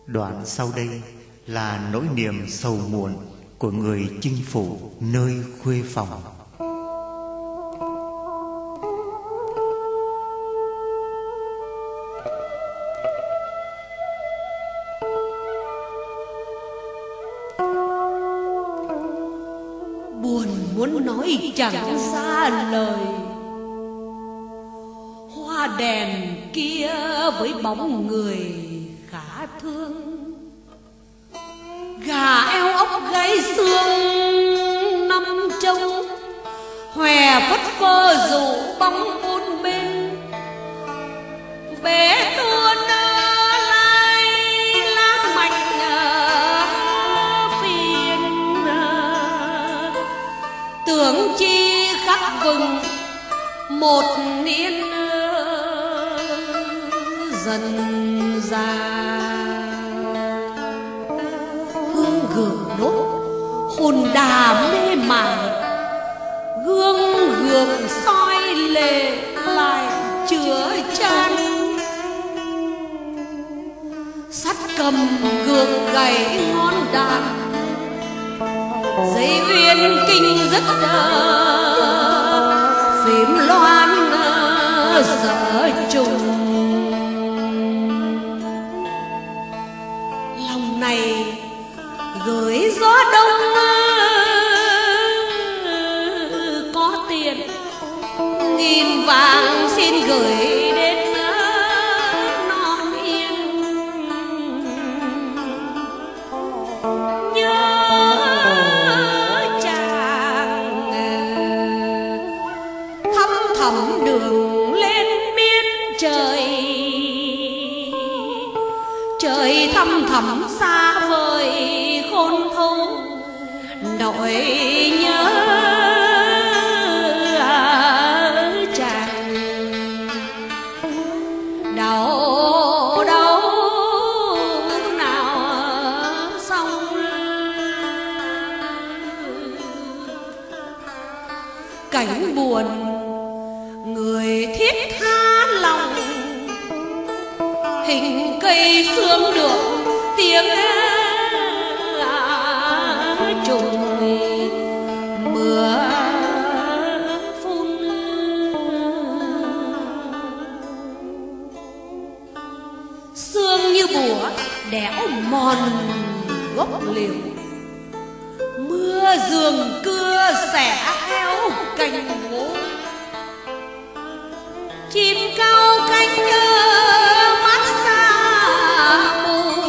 Đoạn sau đây là nỗi niềm sầu muộn của người chinh phủ nơi khuê phòng. Buồn muốn nói chẳng ra lời, hoa đèn kia với bóng người khá thương, gà eo ốc gáy xương năm trông, hòe phất phơ rủ bóng bốn bên, bé tuôn lai lá mạch phiền, tưởng chi khắc vừng một niên dần già. Hương gường đốt hồn đà mê mải, gương gượng soi lệ lại chứa chan, sắt cầm gượng gảy ngón đàn, dây uyên kinh rất phím loan dở trùng. Lòng này gửi gió đông có tiền, nghìn vàng xin gửi đến non yên. Nhớ chàng thăm thẳm đường lên miên trời, trời thăm thẳm xa vời khôn thâu, nỗi nhớ chàng đau đau nào xong. Cảnh buồn người thiết tha lòng, hình cây sương được tiếng trùng mưa phun. Sương như bùa đẽo mòn gốc liễu, mưa giường cưa xẻ heo cành gỗ, chim cao cánh mắt xa mù,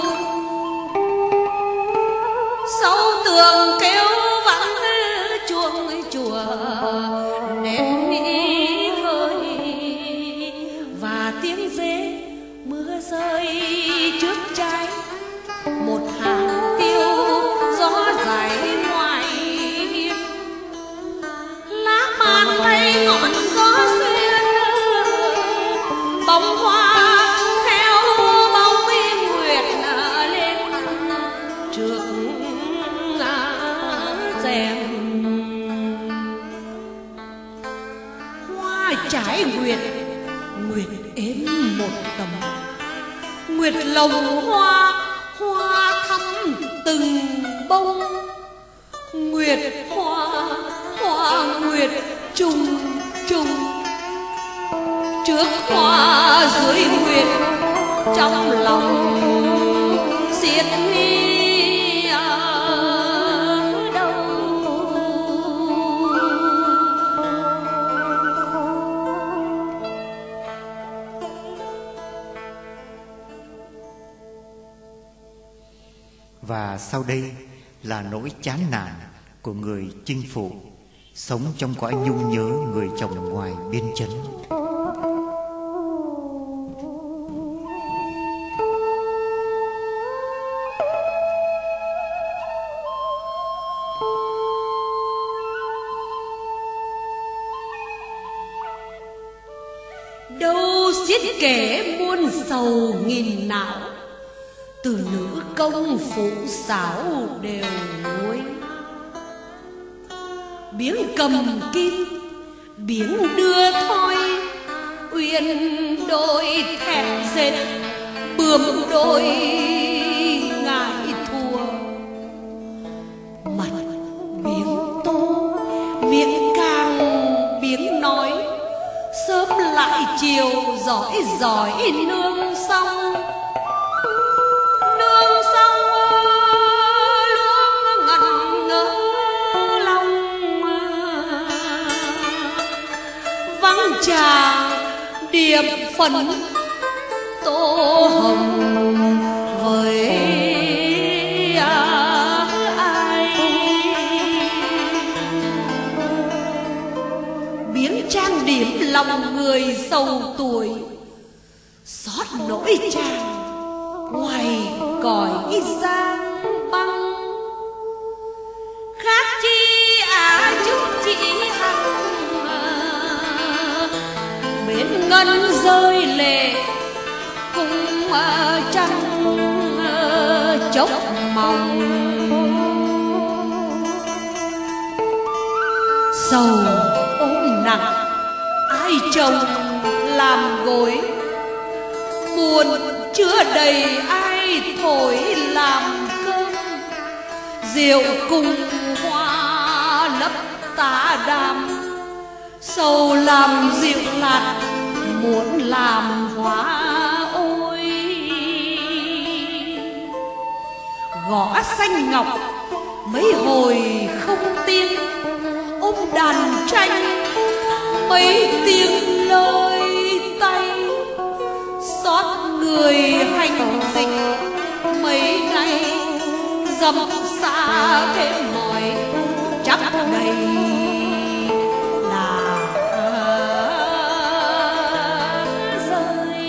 sâu tường kêu vắng chuông chùa nén mi khơi, và tiếng dế mưa rơi trước trái, một hàng tiêu gió dài ngoài hiên, lá man bay ngọn gió xuyên, bóng hoa theo bóng nguyệt lên trước rèm. Hoa trái nguyệt, nguyệt ếm một tầm, nguyệt lồng hoa, hoa thắm từng bông, nguyệt hoa, hoa nguyệt trùng trùng, trước hoa dưới nguyệt trong lòng xiết mi ở đâu. Và sau đây là nỗi chán nản của người chinh phủ sống trong cõi nhung nhớ người chồng ngoài biên chấn. Đâu xiết kể muôn sầu nghìn não, từ nữ công phụ xảo đều nguôi. Biếng cầm kim, biếng đưa thoi, uyên đôi thẹn dệt bướm đôi giỏi nương xong luôn ngẩn ngơ lòng, vắng chàng điệp phấn tô hồng với ai, biến trang điểm lòng người sầu tuổi, xót nỗi chàng ngoài cõi giang băng. Khác chi chúc chị hằng bên ngân rơi lệ cũng trăng chốc mong. Sầu ôm nặng ai chồng làm gối, buồn chưa đầy ai thổi làm cơm, rượu cùng hoa lấp tá đàm, sầu làm rượu lạt muốn làm hoa ôi. Gõ xanh ngọc mấy hồi không tiếng, ôm đàn tranh mấy tiếng lời tay, xót người hành dịch mấy ngày dầm xa thêm mỏi chắc đầy là rơi.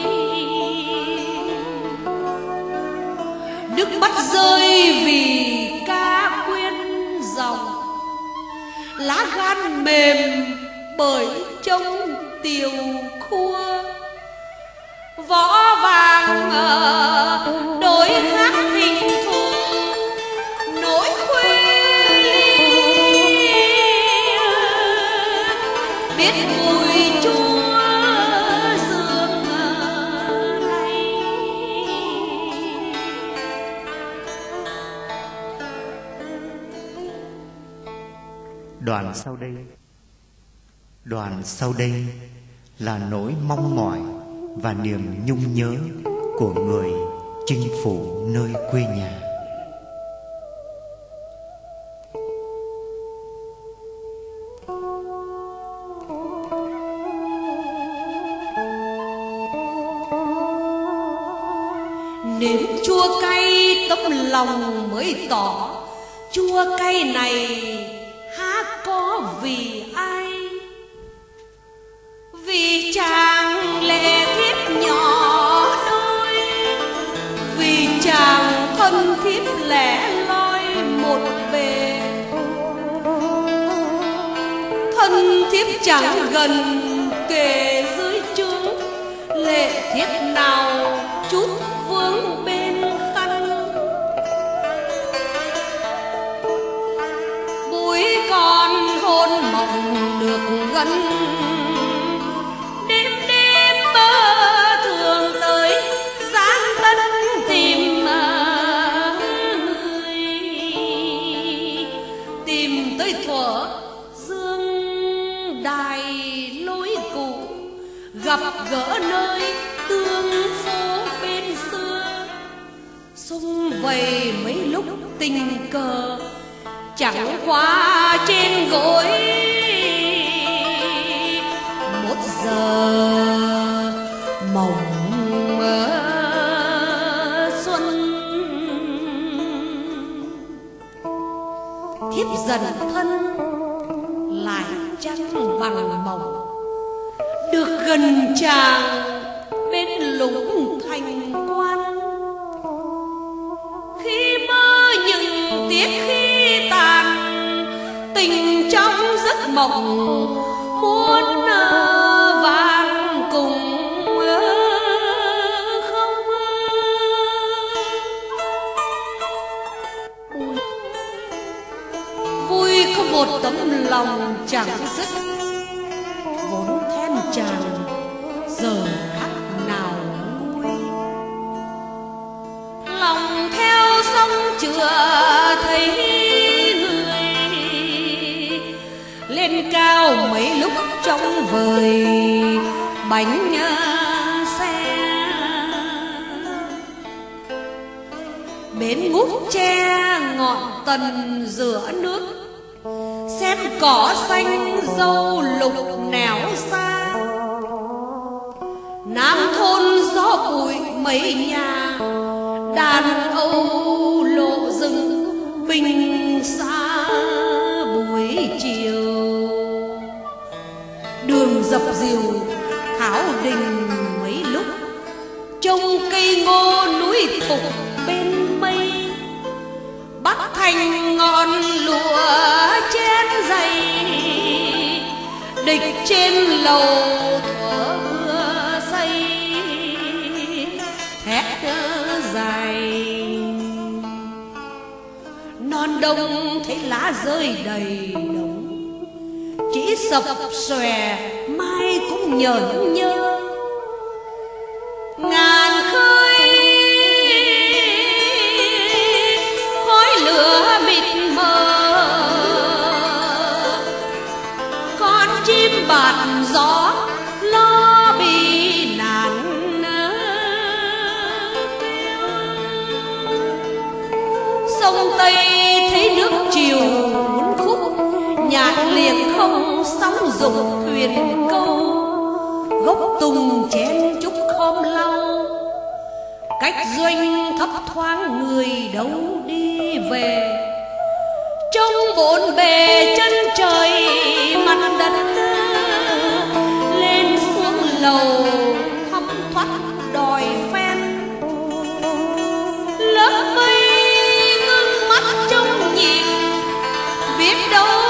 Nước mắt rơi vì ca quyên dòng, lá gan mềm bởi trông tiều khua, võ vàng đổi khác hình thù nỗi khuya biết mùi chua sương nay. Đoạn sau đây là nỗi mong mỏi và niềm nhung nhớ của người chinh phủ nơi quê nhà. Nếm chua cay tấm lòng mới tỏ, chua cay này há có vì ai, vì chàng lệ thiếp nhỏ đôi, vì chàng thân thiếp lẻ loi một bề, thân thiếp chẳng gần kề dưới trướng, lệ thiếp nào chút vướng bên khăn. Bụi còn hôn mộng được gần, đêm đêm mơ thường tới giáng tân tìm người, tìm tới thuở dương đài lối cũ, gặp gỡ nơi tương phố bên xưa, xung vầy mấy lúc tình cờ chẳng qua trên gối. Một giờ mộng xuân, thiếp dần thân lại trăng bằng mộng, được gần chàng bên lũng thành quan. Khi mơ những tiếc khi tàn, tình trong giấc mộng muốn vàng cùng không. Vui có một tấm lòng chẳng dứt, vốn then chàng giờ khắc nào nguôi. Lòng theo sông chưa thấy người, lên cao mấy lúc trong vời bánh xe Bến ngút tre ngọn tần giữa nước, xen cỏ xanh dâu lục nẻo xa. Nam thôn gió bụi mấy nhà, đàn âu lộ rừng bình xa buổi chiều. Đường dập dìu thảo đình mấy lúc, trông cây ngô núi thục bên mây. Bắc thành ngọn lụa chén dày, địch trên lầu thuở mưa say thét dài. Non đông thấy lá rơi đầy đồng, chỉ sập xòe mai cũng nhởn nhơ. Ngàn khơi khói lửa mịt mờ, con chim bạt gió lo bị nạn kêu. Sông Tây thấy nước chiều uốn khúc, nhạt liệt không sóng dục thuyền câu. Gốc tùng chén chúc khom lau, cách doanh thấp thoáng người đâu đi về. Trong bốn bề chân trời mặt đất, lên xuống lầu thăm thoát đòi phen. Lớp mây ngưng mắt trong nhịp, biết đâu